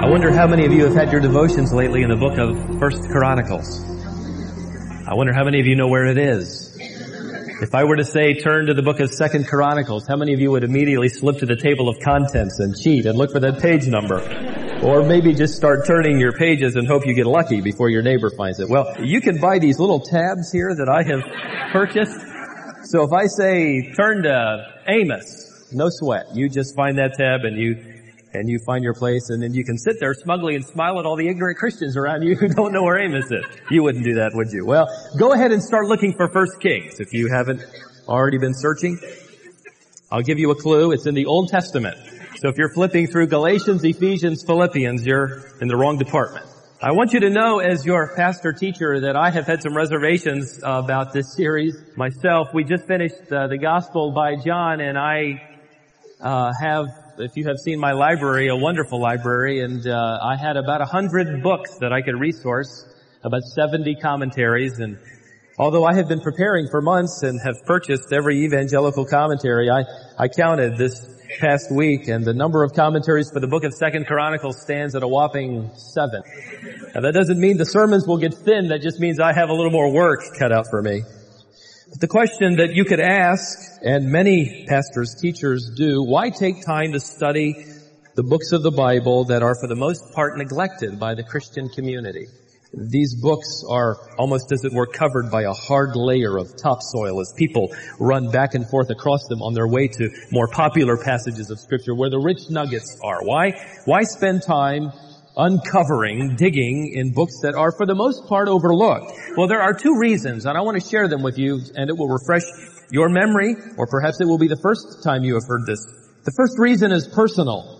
I wonder how many of you have had your devotions lately in the book of First Chronicles. I wonder how many of you know where it is. If I were to say turn to the book of Second Chronicles, how many of you would immediately slip to the table of contents and cheat and look for that page number? Or maybe just start turning your pages and hope you get lucky before your neighbor finds it. Well, you can buy these little tabs here that I have purchased. So if I say turn to Amos, no sweat. You just find that tab and you find your place, and then you can sit there smugly and smile at all the ignorant Christians around you who don't know where Amos is. You wouldn't do that, would you? Well, go ahead and start looking for 1 Kings if you haven't already been searching. I'll give you a clue. It's in the Old Testament. So if you're flipping through Galatians, Ephesians, Philippians, you're in the wrong department. I want you to know, as your pastor teacher, that I have had some reservations about this series myself. We just finished the Gospel by John, and I have, if you have seen my library, a wonderful library, and I had about 100 books that I could resource, about 70 commentaries, and although I have been preparing for months and have purchased every evangelical commentary, I counted this past week, and the number of commentaries for the book of Second Chronicles stands at a whopping 7. Now that doesn't mean the sermons will get thin, that just means I have a little more work cut out for me. But the question that you could ask, and many pastors, teachers do, why take time to study the books of the Bible that are for the most part neglected by the Christian community? These books are almost, as it were, covered by a hard layer of topsoil as people run back and forth across them on their way to more popular passages of Scripture where the rich nuggets are. Why spend time uncovering, digging in books that are for the most part overlooked? Well, there are two reasons, and I want to share them with you, and it will refresh your memory, or perhaps it will be the first time you have heard this. The first reason is personal.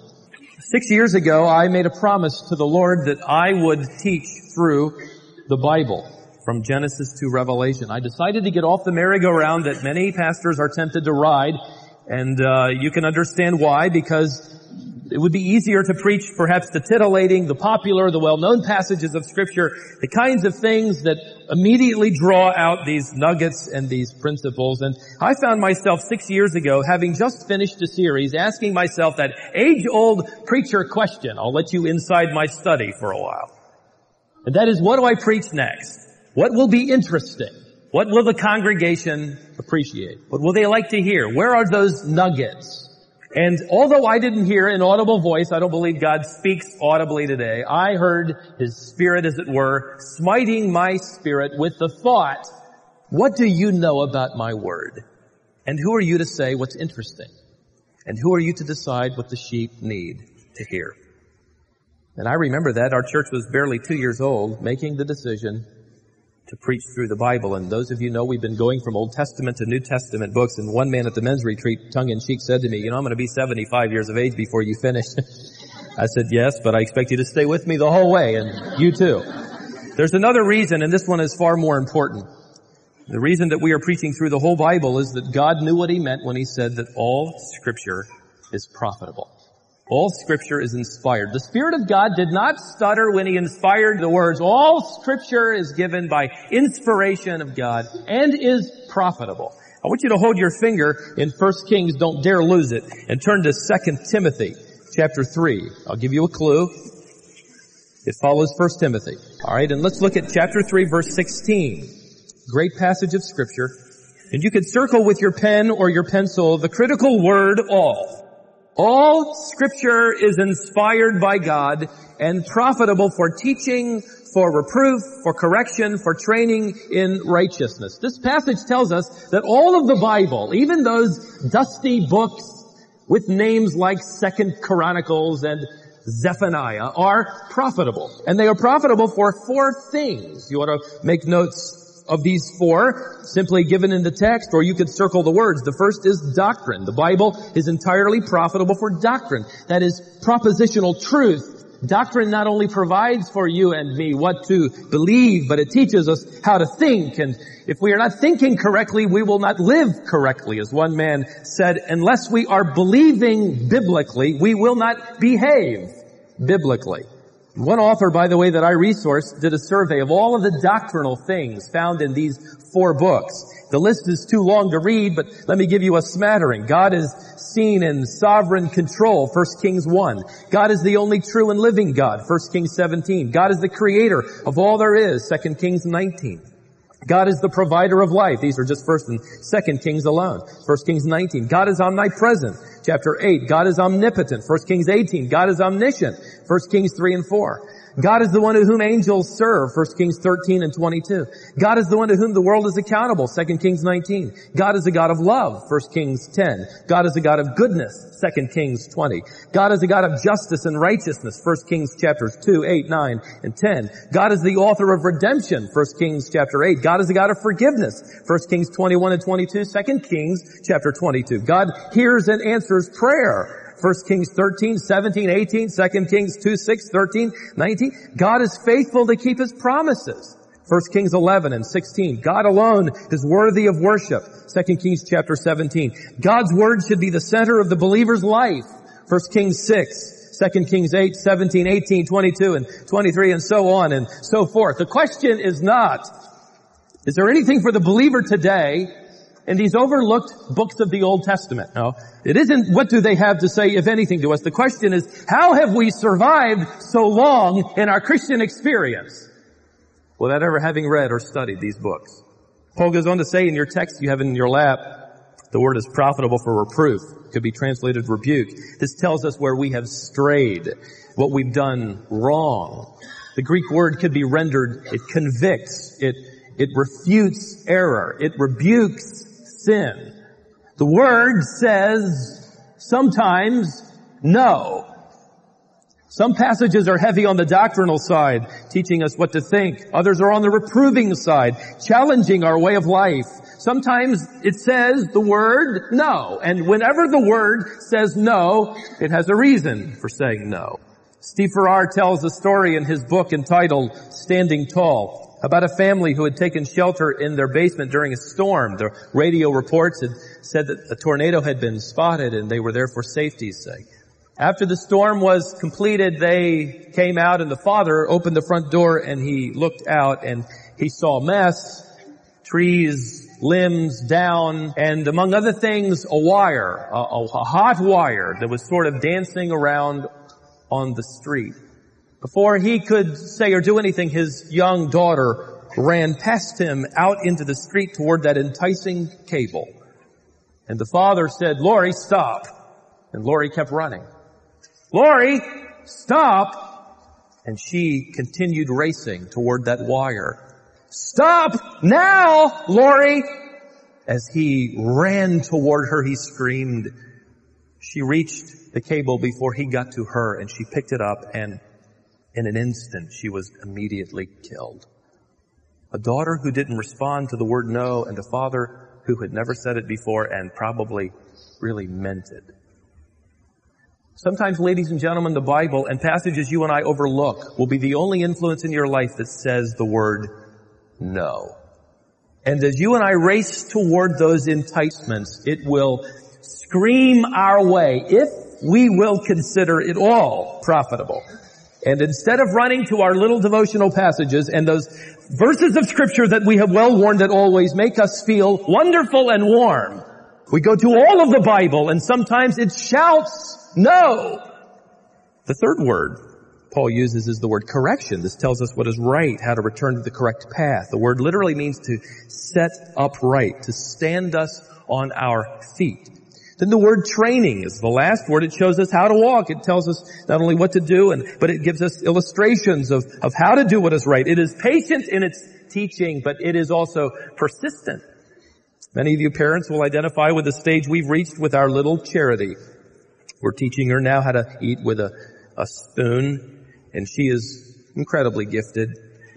6 years ago, I made a promise to the Lord that I would teach through the Bible from Genesis to Revelation. I decided to get off the merry-go-round that many pastors are tempted to ride, and you can understand why, because it would be easier to preach perhaps the titillating, the popular, the well-known passages of Scripture, the kinds of things that immediately draw out these nuggets and these principles. And I found myself 6 years ago, having just finished a series, asking myself that age-old preacher question. I'll let you inside my study for a while. And that is, what do I preach next? What will be interesting? What will the congregation appreciate? What will they like to hear? Where are those nuggets? And although I didn't hear an audible voice, I don't believe God speaks audibly today. I heard His Spirit, as it were, smiting my spirit with the thought, what do you know about my word? And who are you to say what's interesting? And who are you to decide what the sheep need to hear? And I remember that our church was barely 2 years old, making the decision to preach through the Bible. And those of you know we've been going from Old Testament to New Testament books. And one man at the men's retreat, tongue-in-cheek, said to me, I'm going to be 75 years of age before you finish. I said, yes, but I expect you to stay with me the whole way, and you too. There's another reason, and this one is far more important. The reason that we are preaching through the whole Bible is that God knew what He meant when He said that all Scripture is profitable. All Scripture is inspired. The Spirit of God did not stutter when He inspired the words. All Scripture is given by inspiration of God and is profitable. I want you to hold your finger in 1 Kings, don't dare lose it, and turn to 2 Timothy chapter 3. I'll give you a clue. It follows 1 Timothy. Alright, and let's look at chapter 3, verse 16. Great passage of Scripture. And you could circle with your pen or your pencil the critical word all. All Scripture is inspired by God and profitable for teaching, for reproof, for correction, for training in righteousness. This passage tells us that all of the Bible, even those dusty books with names like 2 Chronicles and Zephaniah, are profitable. And they are profitable for 4 things. You ought to make notes of these 4, simply given in the text, or you could circle the words. The first is doctrine. The Bible is entirely profitable for doctrine. That is propositional truth. Doctrine not only provides for you and me what to believe, but it teaches us how to think. And if we are not thinking correctly, we will not live correctly. As one man said, unless we are believing biblically, we will not behave biblically. One author, by the way, that I resourced did a survey of all of the doctrinal things found in these 4 books. The list is too long to read, but let me give you a smattering. God is seen in sovereign control, 1 Kings 1. God is the only true and living God, 1 Kings 17. God is the creator of all there is, 2 Kings 19. God is the provider of life. These are just 1 and 2 Kings alone. 1 Kings 19. God is omnipresent. Chapter 8. God is omnipotent. 1 Kings 18. God is omniscient. 1 Kings 3 and 4. God is the one to whom angels serve. 1 Kings 13 and 22. God is the one to whom the world is accountable. 2 Kings 19. God is a God of love. 1 Kings 10. God is a God of goodness. 2 Kings 20. God is a God of justice and righteousness. 1 Kings chapters 2, 8, 9, and 10. God is the author of redemption. 1 Kings chapter 8. God is a God of forgiveness. 1 Kings 21 and 22. 2 Kings chapter 22. God hears and answers prayer. 1 Kings 13, 17, 18, 2 Kings 2, 6, 13, 19. God is faithful to keep His promises. 1 Kings 11 and 16. God alone is worthy of worship. 2 Kings chapter 17. God's word should be the center of the believer's life. 1 Kings 6, 2 Kings 8, 17, 18, 22, and 23, and so on and so forth. The question is not, is there anything for the believer today in these overlooked books of the Old Testament? No. It isn't what do they have to say, if anything, to us. The question is, how have we survived so long in our Christian experience without ever having read or studied these books? Paul goes on to say in your text you have in your lap, the word is profitable for reproof. It could be translated rebuke. This tells us where we have strayed, what we've done wrong. The Greek word could be rendered, it convicts, it refutes error, it rebukes sin. The word says sometimes no. Some passages are heavy on the doctrinal side, teaching us what to think. Others are on the reproving side, challenging our way of life. Sometimes it says the word no. And whenever the word says no, it has a reason for saying no. Steve Farrar tells a story in his book entitled Standing Tall about a family who had taken shelter in their basement during a storm. The radio reports had said that a tornado had been spotted and they were there for safety's sake. After the storm was completed, they came out and the father opened the front door and he looked out and he saw a mess, trees, limbs down, and among other things, a wire, a hot wire that was sort of dancing around on the street. Before he could say or do anything, his young daughter ran past him out into the street toward that enticing cable. And the father said, "Lori, stop." And Lori kept running. "Lori, stop." And she continued racing toward that wire. "Stop now, Lori." As he ran toward her, he screamed. She reached the cable before he got to her, and she picked it up, and in an instant, she was immediately killed. A daughter who didn't respond to the word no, and a father who had never said it before and probably really meant it. Sometimes, ladies and gentlemen, the Bible and passages you and I overlook will be the only influence in your life that says the word no. And as you and I race toward those enticements, it will scream our way if we will consider it all profitable. And instead of running to our little devotional passages and those verses of Scripture that we have well worn that always make us feel wonderful and warm, we go to all of the Bible and sometimes it shouts no. The third word Paul uses is the word correction. This tells us what is right, how to return to the correct path. The word literally means to set upright, to stand us on our feet. Then the word training is the last word. It shows us how to walk. It tells us not only what to do, but it gives us illustrations of how to do what is right. It is patient in its teaching, but it is also persistent. Many of you parents will identify with the stage we've reached with our little Charity. We're teaching her now how to eat with a spoon, and she is incredibly gifted.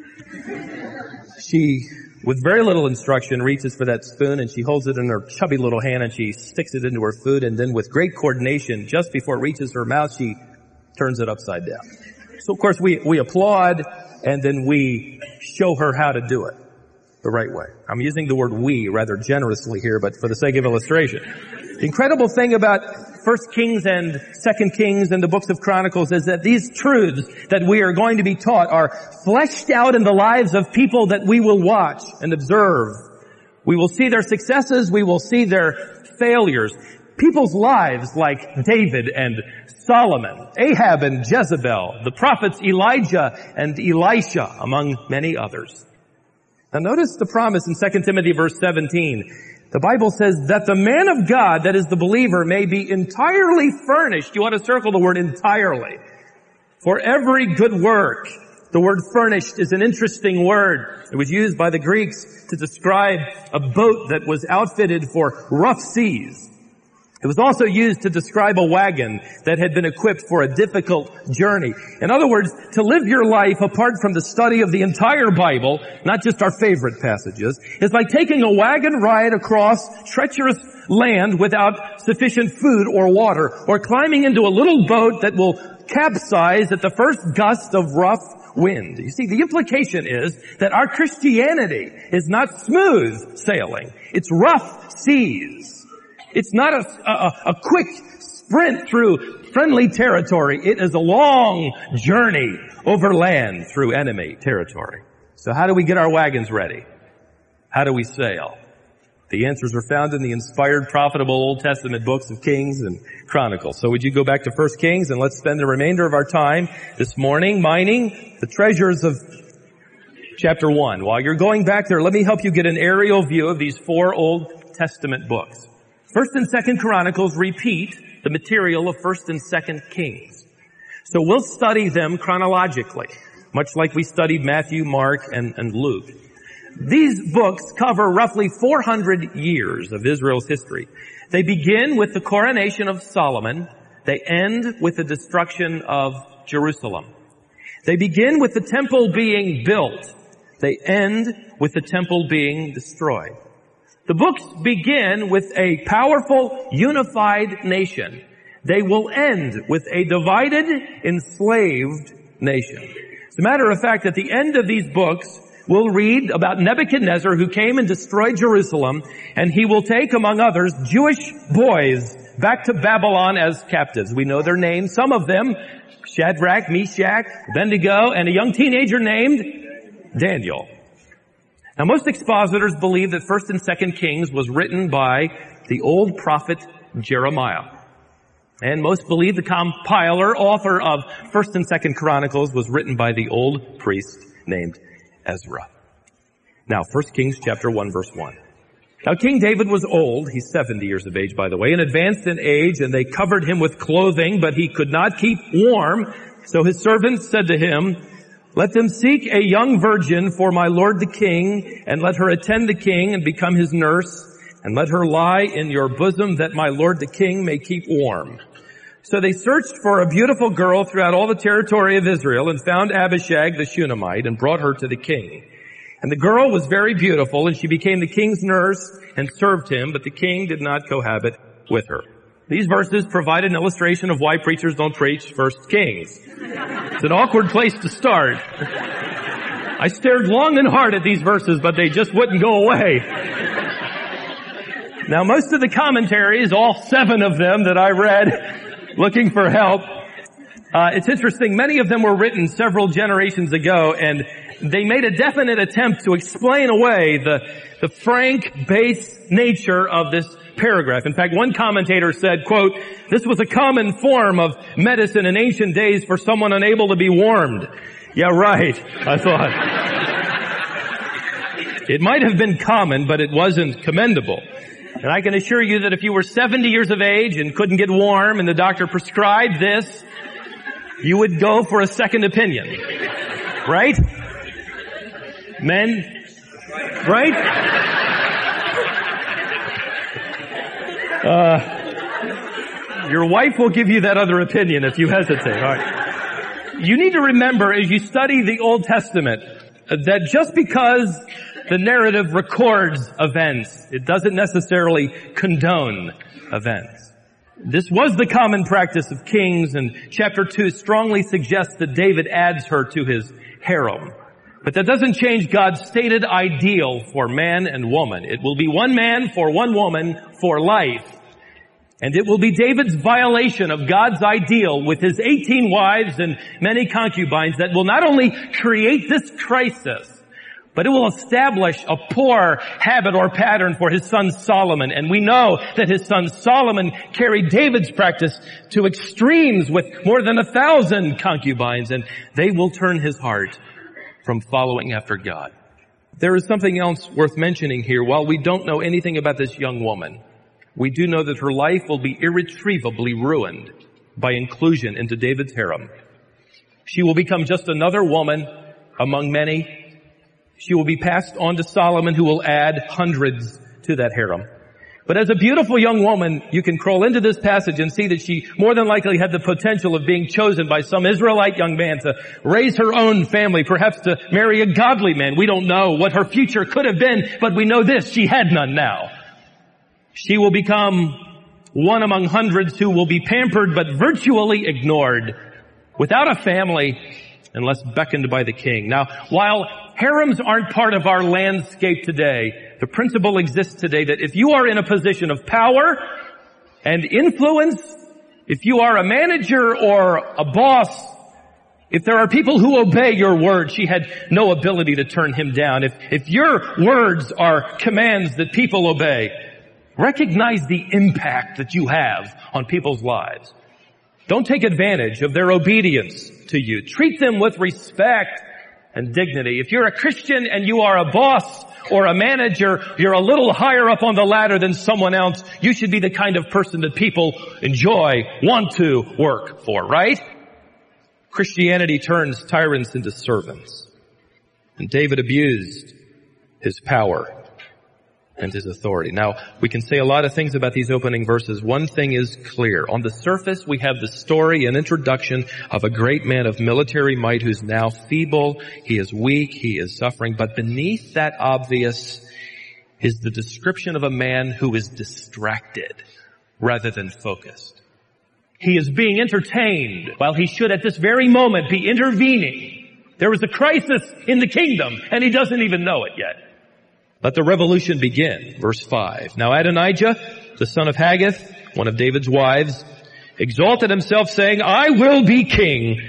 She, with very little instruction, reaches for that spoon and she holds it in her chubby little hand and she sticks it into her food, and then with great coordination, just before it reaches her mouth, she turns it upside down. So of course we applaud and then we show her how to do it. the right way. I'm using the word we rather generously here, but for the sake of illustration. The incredible thing about 1 Kings and 2 Kings and the books of Chronicles is that these truths that we are going to be taught are fleshed out in the lives of people that we will watch and observe. We will see their successes, we will see their failures. People's lives like David and Solomon, Ahab and Jezebel, the prophets Elijah and Elisha, among many others. Now notice the promise in 2 Timothy verse 17. The Bible says that the man of God, that is the believer, may be entirely furnished. You ought to circle the word entirely. For every good work. The word furnished is an interesting word. It was used by the Greeks to describe a boat that was outfitted for rough seas. It was also used to describe a wagon that had been equipped for a difficult journey. In other words, to live your life apart from the study of the entire Bible, not just our favorite passages, is like taking a wagon ride across treacherous land without sufficient food or water, or climbing into a little boat that will capsize at the first gust of rough wind. You see, the implication is that our Christianity is not smooth sailing. It's rough seas. It's not a quick sprint through friendly territory. It is a long journey over land through enemy territory. So how do we get our wagons ready? How do we sail? The answers are found in the inspired, profitable Old Testament books of Kings and Chronicles. So would you go back to 1 Kings and let's spend the remainder of our time this morning mining the treasures of chapter 1. While you're going back there, let me help you get an aerial view of these 4 Old Testament books. 1 and 2 Chronicles repeat the material of 1 and 2 Kings. So we'll study them chronologically, much like we studied Matthew, Mark, and Luke. These books cover roughly 400 years of Israel's history. They begin with the coronation of Solomon. They end with the destruction of Jerusalem. They begin with the temple being built. They end with the temple being destroyed. The books begin with a powerful, unified nation. They will end with a divided, enslaved nation. As a matter of fact, at the end of these books, we'll read about Nebuchadnezzar who came and destroyed Jerusalem, and he will take, among others, Jewish boys back to Babylon as captives. We know their names. Some of them, Shadrach, Meshach, Abednego, and a young teenager named Daniel. Now, most expositors believe that 1 and 2 Kings was written by the old prophet Jeremiah. And most believe the compiler, author of 1 and 2 Chronicles was written by the old priest named Ezra. Now, 1 Kings chapter 1 verse 1. Now, King David was old. He's 70 years of age, by the way, and advanced in age, and they covered him with clothing, but he could not keep warm. So his servants said to him, "Let them seek a young virgin for my lord the king, and let her attend the king and become his nurse, and let her lie in your bosom that my lord the king may keep warm." So they searched for a beautiful girl throughout all the territory of Israel and found Abishag the Shunammite and brought her to the king. And the girl was very beautiful, and she became the king's nurse and served him, but the king did not cohabit with her. These verses provide an illustration of why preachers don't preach 1 Kings. It's an awkward place to start. I stared long and hard at these verses, but they just wouldn't go away. Now, most of the commentaries, all 7 of them that I read looking for help, it's interesting. Many of them were written several generations ago, and they made a definite attempt to explain away the frank, base nature of this paragraph. In fact, one commentator said, quote, "This was a common form of medicine in ancient days for someone unable to be warmed." Yeah, right, I thought. It might have been common, but it wasn't commendable. And I can assure you that if you were 70 years of age and couldn't get warm and the doctor prescribed this, you would go for a second opinion. Right? Men? Right? Your wife will give you that other opinion if you hesitate. All right. You need to remember as you study the Old Testament that just because the narrative records events, it doesn't necessarily condone events. This was the common practice of kings, and chapter 2 strongly suggests that David adds her to his harem. But that doesn't change God's stated ideal for man and woman. It will be one man for one woman for life. And it will be David's violation of God's ideal with his 18 wives and many concubines that will not only create this crisis, but it will establish a poor habit or pattern for his son Solomon. And we know that his son Solomon carried David's practice to extremes with more than 1,000 concubines, and they will turn his heart from following after God. There is something else worth mentioning here. While we don't know anything about this young woman, we do know that her life will be irretrievably ruined by inclusion into David's harem. She will become just another woman among many. She will be passed on to Solomon, who will add hundreds to that harem. But as a beautiful young woman, you can crawl into this passage and see that she more than likely had the potential of being chosen by some Israelite young man to raise her own family, perhaps to marry a godly man. We don't know what her future could have been, but we know this: she had none now. She will become one among hundreds who will be pampered but virtually ignored, without a family unless beckoned by the king. Now, while harems aren't part of our landscape today, the principle exists today that if you are in a position of power and influence, if you are a manager or a boss, if there are people who obey your word, she had no ability to turn him down. If your words are commands that people obey, recognize the impact that you have on people's lives. Don't take advantage of their obedience to you. Treat them with respect and dignity. If you're a Christian and you are a boss or a manager, you're a little higher up on the ladder than someone else, you should be the kind of person that people enjoy, want to work for, right? Christianity turns tyrants into servants. And David abused his power and his authority. Now, we can say a lot of things about these opening verses. One thing is clear. On the surface, we have the story and introduction of a great man of military might who's now feeble. He is weak. He is suffering. But beneath that obvious is the description of a man who is distracted rather than focused. He is being entertained while he should at this very moment be intervening. There is a crisis in the kingdom, and he doesn't even know it yet. Let the revolution begin. Verse 5. Now Adonijah, the son of Haggith, one of David's wives, exalted himself, saying, I will be king.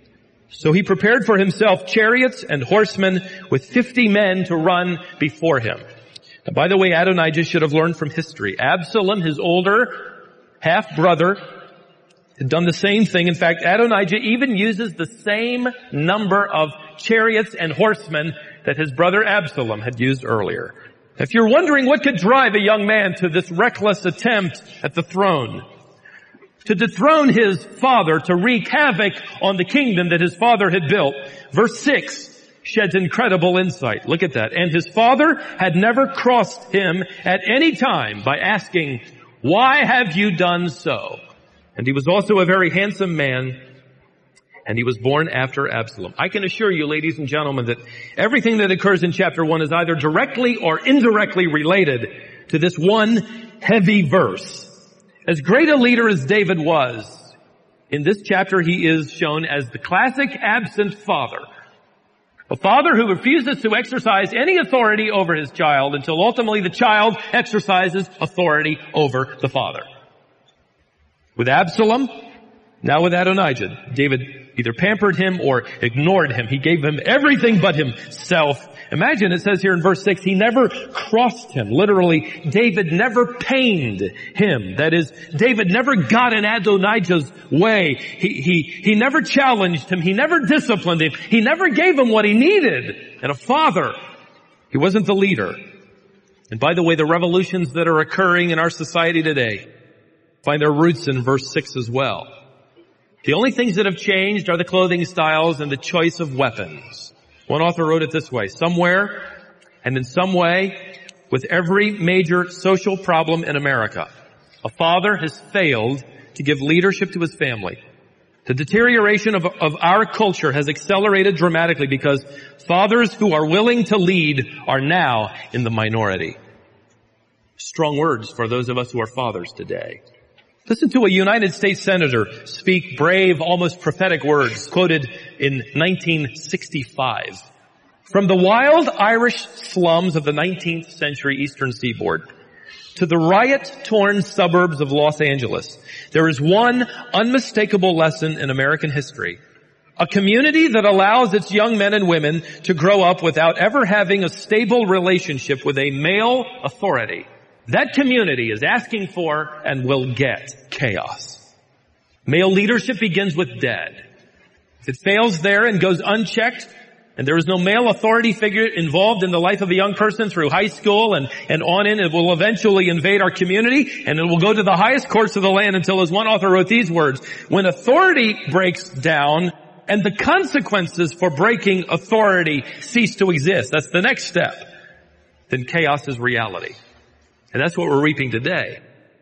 So he prepared for himself chariots and horsemen with 50 men to run before him. Now, by the way, Adonijah should have learned from history. Absalom, his older half-brother, had done the same thing. In fact, Adonijah even uses the same number of chariots and horsemen that his brother Absalom had used earlier. If you're wondering what could drive a young man to this reckless attempt at the throne, to dethrone his father, to wreak havoc on the kingdom that his father had built, verse 6 sheds incredible insight. Look at that. And his father had never crossed him at any time by asking, why have you done so? And he was also a very handsome man, and he was born after Absalom. I can assure you, ladies and gentlemen, that everything that occurs in chapter 1 is either directly or indirectly related to this one heavy verse. As great a leader as David was, in this chapter he is shown as the classic absent father. A father who refuses to exercise any authority over his child until ultimately the child exercises authority over the father. With Absalom, now with Adonijah, David either pampered him or ignored him. He gave him everything but himself. Imagine, it says here in verse 6, he never crossed him. Literally, David never pained him. That is, David never got in Adonijah's way. He never challenged him. He never disciplined him. He never gave him what he needed. And a father, he wasn't the leader. And by the way, the revolutions that are occurring in our society today find their roots in verse 6 as well. The only things that have changed are the clothing styles and the choice of weapons. One author wrote it this way: somewhere and in some way, with every major social problem in America, a father has failed to give leadership to his family. The deterioration of our culture has accelerated dramatically because fathers who are willing to lead are now in the minority. Strong words for those of us who are fathers today. Listen to a United States senator speak brave, almost prophetic words quoted in 1965. From the wild Irish slums of the 19th century eastern seaboard to the riot-torn suburbs of Los Angeles, there is one unmistakable lesson in American history. A community that allows its young men and women to grow up without ever having a stable relationship with a male authority. That community is asking for and will get chaos. Male leadership begins with dead. If it fails there and goes unchecked, and there is no male authority figure involved in the life of a young person through high school and on in, it will eventually invade our community, and it will go to the highest courts of the land until, as one author wrote these words, when authority breaks down and the consequences for breaking authority cease to exist, that's the next step, then chaos is reality. And that's what we're reaping today.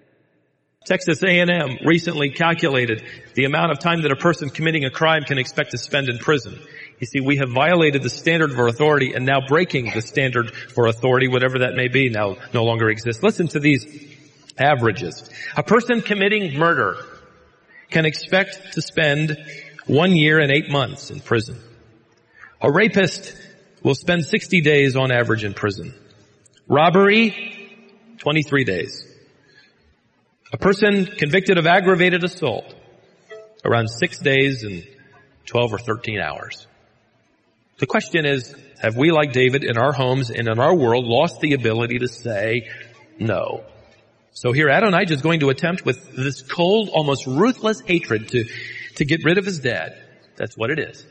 Texas A&M recently calculated the amount of time that a person committing a crime can expect to spend in prison. You see, we have violated the standard for authority, and now breaking the standard for authority, whatever that may be, now no longer exists. Listen to these averages. A person committing murder can expect to spend 1 year and 8 months in prison. A rapist will spend 60 days on average in prison. Robbery, 23 days. A person convicted of aggravated assault, around 6 days and 12 or 13 hours. The question is, have we, like David, in our homes and in our world, lost the ability to say no? So here Adonijah is going to attempt with this cold, almost ruthless hatred to get rid of his dad. That's what it is.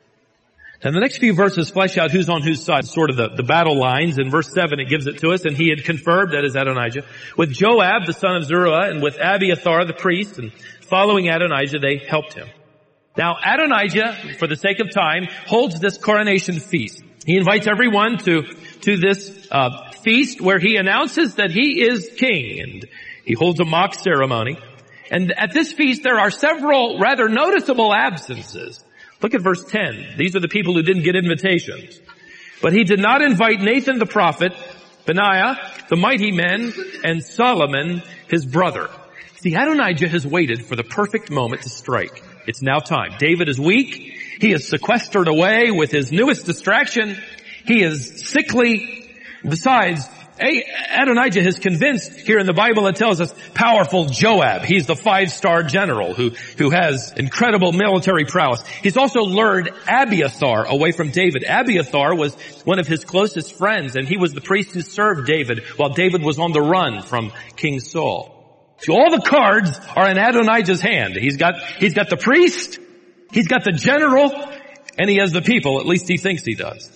And the next few verses flesh out who's on whose side, sort of the battle lines. In verse 7 it gives it to us, and he had confirmed, that is Adonijah, with Joab the son of Zeruiah and with Abiathar the priest, and following Adonijah they helped him. Now Adonijah, for the sake of time, holds this coronation feast. He invites everyone to this feast where he announces that he is king, and he holds a mock ceremony. And at this feast there are several rather noticeable absences. Look at verse 10. These are the people who didn't get invitations. But he did not invite Nathan the prophet, Benaiah, the mighty men, and Solomon, his brother. See, Adonijah has waited for the perfect moment to strike. It's now time. David is weak. He is sequestered away with his newest distraction. He is sickly. Besides, Adonijah has convinced, here in the Bible it tells us, powerful Joab. He's the 5-star general who has incredible military prowess. He's also lured Abiathar away from David. Abiathar was one of his closest friends, and he was the priest who served David while David was on the run from King Saul. So all the cards are in Adonijah's hand. He's got the priest, he's got the general, and he has the people. At least he thinks he does.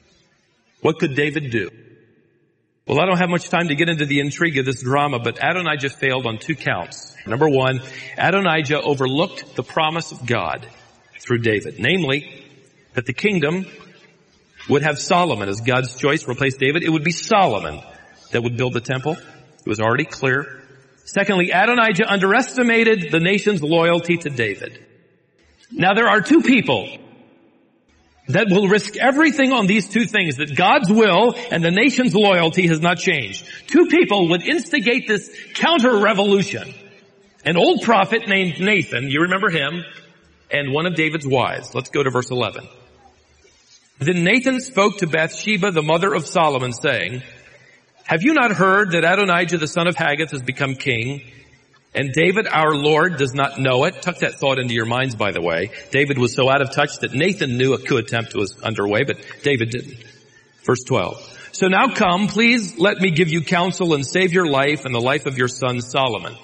What could David do? Well, I don't have much time to get into the intrigue of this drama, but Adonijah failed on 2 counts. Number 1, Adonijah overlooked the promise of God through David, namely that the kingdom would have Solomon as God's choice, replace David. It would be Solomon that would build the temple. It was already clear. Secondly, Adonijah underestimated the nation's loyalty to David. Now there are 2 people that will risk everything on these 2 things, that God's will and the nation's loyalty has not changed. 2 people would instigate this counter-revolution. An old prophet named Nathan, you remember him, and one of David's wives. Let's go to verse 11. Then Nathan spoke to Bathsheba, the mother of Solomon, saying, have you not heard that Adonijah the son of Haggith has become king? And David, our Lord, does not know it. Tuck that thought into your minds, by the way. David was so out of touch that Nathan knew a coup attempt was underway, but David didn't. Verse 12. So now come, please let me give you counsel and save your life and the life of your son Solomon.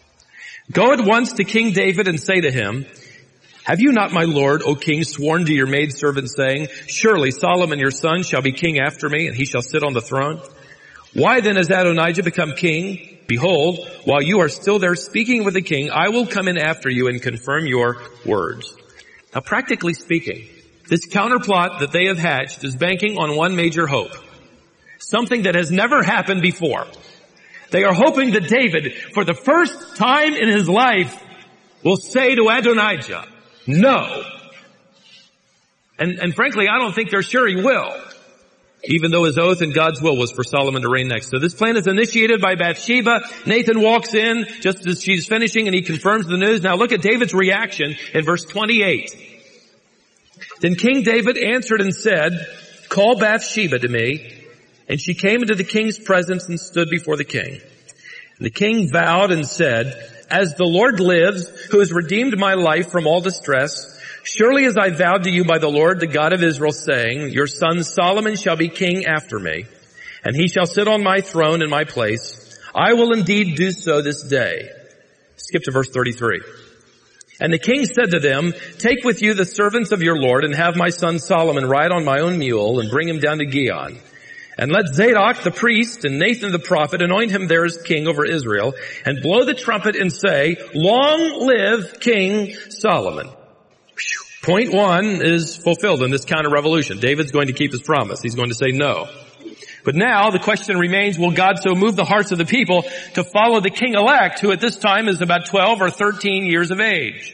Go at once to King David and say to him, have you not, my lord, O king, sworn to your maidservant, saying, surely Solomon your son shall be king after me, and he shall sit on the throne? Why then has Adonijah become king? Behold, while you are still there speaking with the king, I will come in after you and confirm your words. Now, practically speaking, this counterplot that they have hatched is banking on one major hope. Something that has never happened before. They are hoping that David, for the first time in his life, will say to Adonijah, no. And frankly, I don't think they're sure he will. Even though his oath and God's will was for Solomon to reign next. So this plan is initiated by Bathsheba. Nathan walks in just as she's finishing and he confirms the news. Now look at David's reaction in verse 28. Then King David answered and said, call Bathsheba to me." And she came into the king's presence and stood before the king. The king vowed and said, "As the Lord lives, who has redeemed my life from all distress, surely as I vowed to you by the Lord, the God of Israel, saying, your son Solomon shall be king after me, and he shall sit on my throne in my place. I will indeed do so this day." Skip to verse 33. "And the king said to them, take with you the servants of your Lord and have my son Solomon ride on my own mule and bring him down to Gihon. And let Zadok the priest and Nathan the prophet anoint him there as king over Israel and blow the trumpet and say, long live King Solomon." Point one is fulfilled in this counter-revolution. David's going to keep his promise. He's going to say no. But now the question remains, will God so move the hearts of the people to follow the king-elect, who at this time is about 12 or 13 years of age?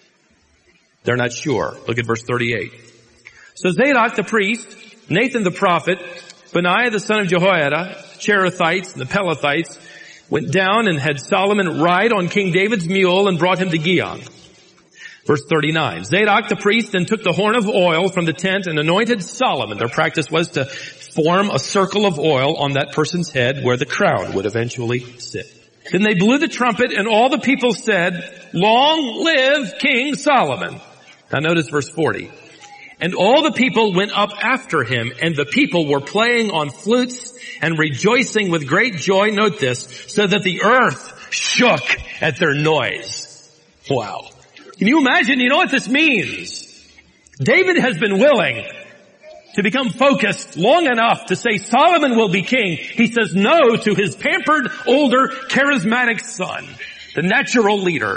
They're not sure. Look at verse 38. "So Zadok the priest, Nathan the prophet, Benaiah the son of Jehoiada, Cherethites and the Pelethites went down and had Solomon ride on King David's mule and brought him to Gihon." Verse 39. "Zadok the priest then took the horn of oil from the tent and anointed Solomon." Their practice was to form a circle of oil on that person's head where the crown would eventually sit. "Then they blew the trumpet and all the people said, long live King Solomon." Now notice verse 40. "And all the people went up after him, and the people were playing on flutes and rejoicing with great joy," note this, "so that the earth shook at their noise." Wow. Can you imagine? You know what this means? David has been willing to become focused long enough to say Solomon will be king. He says no to his pampered, older, charismatic son, the natural leader.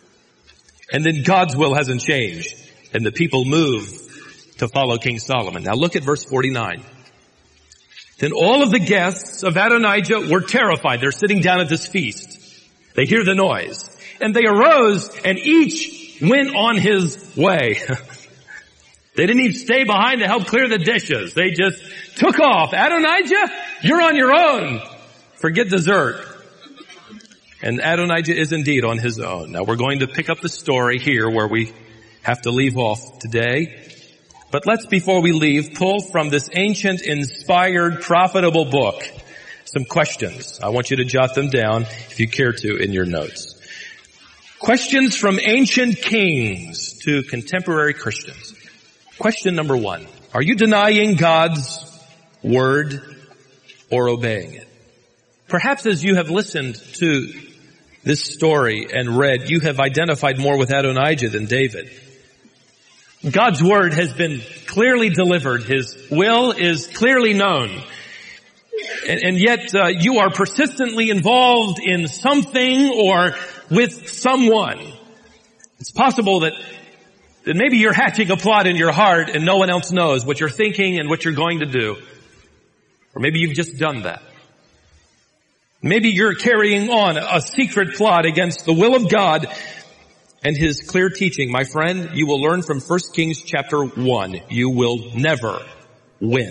And then God's will hasn't changed, and the people move to follow King Solomon. Now look at verse 49. "Then all of the guests of Adonijah were terrified." They're sitting down at this feast. They hear the noise. "And they arose and each went on his way." They didn't even stay behind to help clear the dishes. They just took off. "Adonijah, you're on your own. Forget dessert." And Adonijah is indeed on his own. Now we're going to pick up the story here where we have to leave off today. But let's, before we leave, pull from this ancient, inspired, profitable book some questions. I want you to jot them down, if you care to, in your notes. Questions from ancient kings to contemporary Christians. Question number one. Are you denying God's word or obeying it? Perhaps as you have listened to this story and read, you have identified more with Adonijah than David. God's word has been clearly delivered. His will is clearly known. And yet you are persistently involved in something or with someone. It's possible that maybe you're hatching a plot in your heart and no one else knows what you're thinking and what you're going to do. Or maybe you've just done that. Maybe you're carrying on a secret plot against the will of God and His clear teaching. My friend, you will learn from 1 Kings chapter 1. You will never win.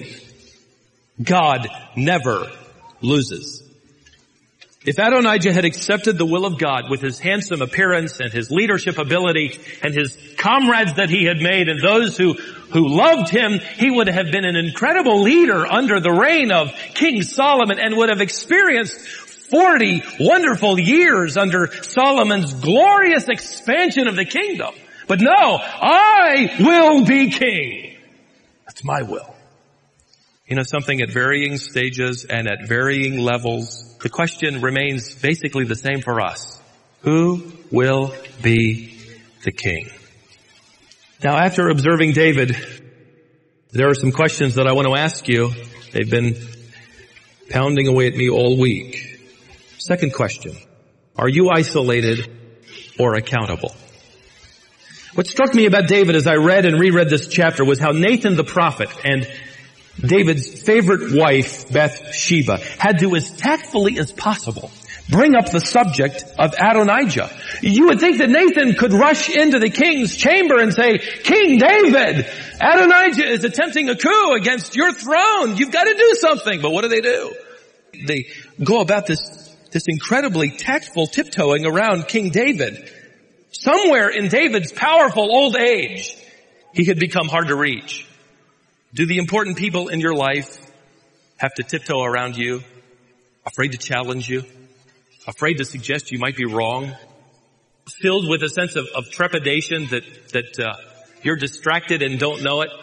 God never loses. If Adonijah had accepted the will of God with his handsome appearance and his leadership ability and his comrades that he had made and those who loved him, he would have been an incredible leader under the reign of King Solomon and would have experienced 40 wonderful years under Solomon's glorious expansion of the kingdom. But no, I will be king. That's my will. You know something, at varying stages and at varying levels, the question remains basically the same for us. Who will be the king? Now, after observing David, there are some questions that I want to ask you. They've been pounding away at me all week. Second question, are you isolated or accountable? What struck me about David as I read and reread this chapter was how Nathan the prophet and David's favorite wife, Bathsheba, had to, as tactfully as possible, bring up the subject of Adonijah. You would think that Nathan could rush into the king's chamber and say, King David, Adonijah is attempting a coup against your throne. You've got to do something. But what do? They go about this incredibly tactful tiptoeing around King David. Somewhere in David's powerful old age, he had become hard to reach. Do the important people in your life have to tiptoe around you, afraid to challenge you, afraid to suggest you might be wrong, filled with a sense of trepidation that you're distracted and don't know it?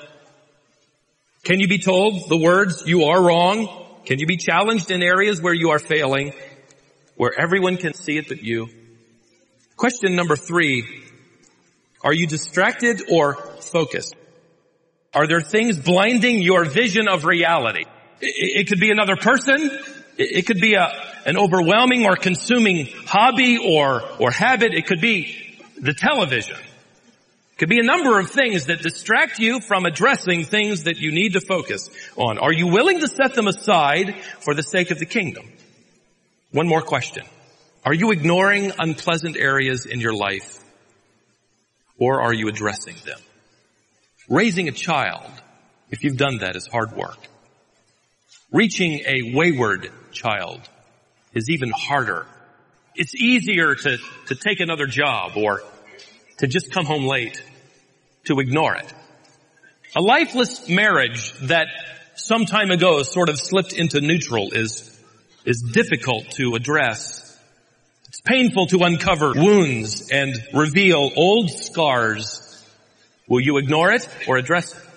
Can you be told the words, "You are wrong"? Can you be challenged in areas where you are failing, where everyone can see it but you? Question number 3, are you distracted or focused? Are there things blinding your vision of reality? It could be another person. It could be an overwhelming or consuming hobby or habit. It could be the television. It could be a number of things that distract you from addressing things that you need to focus on. Are you willing to set them aside for the sake of the kingdom? One more question. Are you ignoring unpleasant areas in your life, or are you addressing them? Raising a child, if you've done that, is hard work. Reaching a wayward child is even harder. It's easier to take another job or to just come home late, to ignore it. A lifeless marriage that some time ago sort of slipped into neutral is difficult to address. It's painful to uncover wounds and reveal old scars. Will you ignore it or address it?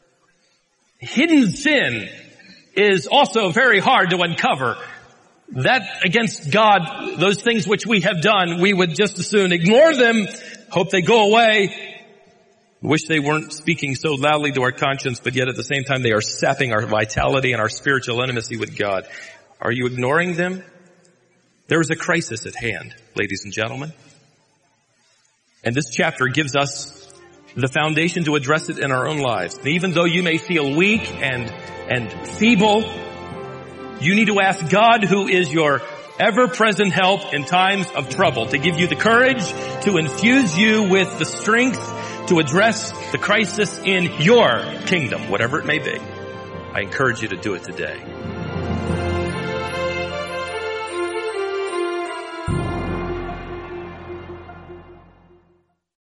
Hidden sin is also very hard to uncover. That against God, those things which we have done, we would just as soon ignore them, hope they go away, wish they weren't speaking so loudly to our conscience, but yet at the same time they are sapping our vitality and our spiritual intimacy with God. Are you ignoring them? There is a crisis at hand, ladies and gentlemen. And this chapter gives us the foundation to address it in our own lives. And even though you may feel weak and feeble, you need to ask God, who is your ever-present help in times of trouble, to give you the courage, to infuse you with the strength to address the crisis in your kingdom, whatever it may be. I encourage you to do it today.